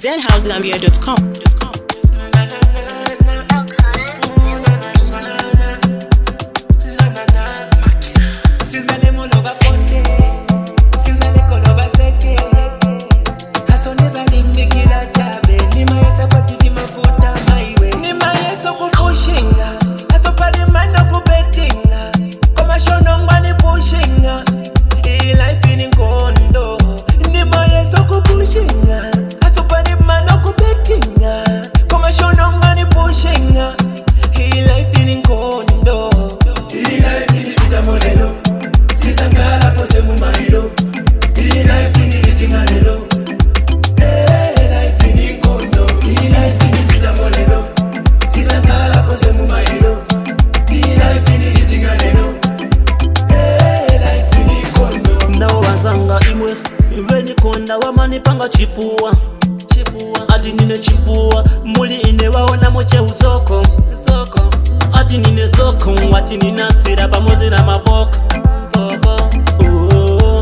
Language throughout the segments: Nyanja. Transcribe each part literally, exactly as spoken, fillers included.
z house gambia dot com. Konda wamani panga chipua chipua ati nine chipua muli ine waona moche uzoko zoko ati nine zoko ati nina sira pamozi na mavoko voko oh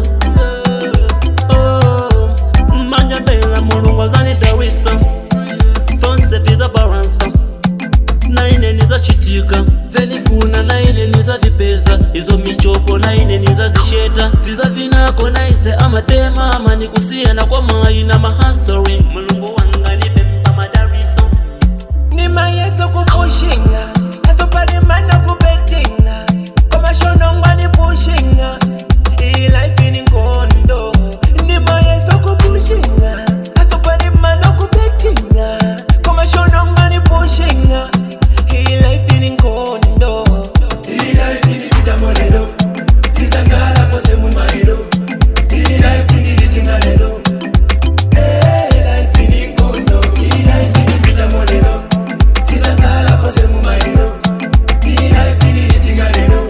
oh manja bela mulungu zani dawisa fonse pizza baransa na ine niza chitika venifuna na ine niza vipeza izo michopo na ine niza zisheta tiza vinako na ise amatema amani kusiana kwa mai na mahasori mulungu wanga ni bemba madariso ni mayeso kupushinga aso pari mana kubetinga kama shono ngwani pushinga hii life ni kondo ni mayeso kupushinga aso pari mana kubetinga kama shono ngwani pushinga hii life ni kondo hii life ni sida molelo sisangala pose mu mailo hii life ni litinga lelo eh life ni kondo hii life ni sida molelo sisangala pose mu mailo hii life ni litinga lelo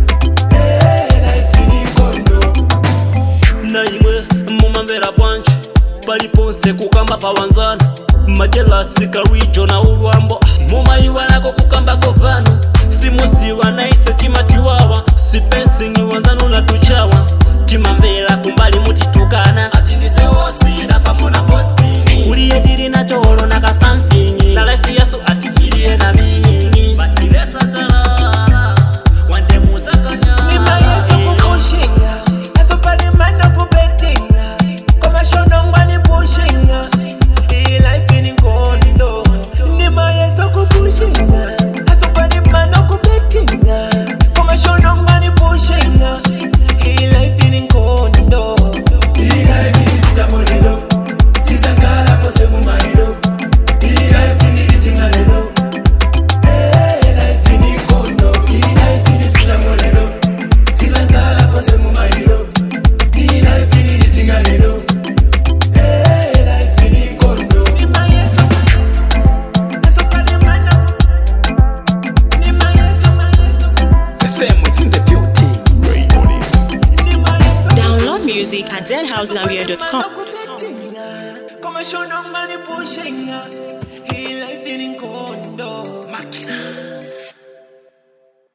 eh life ni kondo na imwe mumambera bwanje paliponse kukamba pawanzana majelasi karijo na ulwambo mumaiwa nako kukamba kovano simusiwa na ise chimatiwawa sipensi ngiwanzano na tuchawa timamvera kumbali mutitukana ati ndisewosira pamona posti uliye diri na cholo na kasamfingi na life yaso ati iliye na mingi batilesa tarara wande musakanya ni mayeso kupushinga aso pari mana kubetinga kama shono ngwani pushinga hii life ni kondo ni mayeso kupushinga aso pari mana kubetinga kama shono ngwani pushinga hii life ni kondo hii life ni vitamolelo sisangala pose mu mailo hii life ni litinga lelo eh life ni kondo hii life ni vitamolelo sisangala pose mu mailo hii life ni litinga lelo eh life ni kondo ni mayeso aso pari mana ni mayeso mayeso F M within the building. Rain on it. ni mayeso Download music at z house gambia dot com. Come show no money pushing, he life in kondo.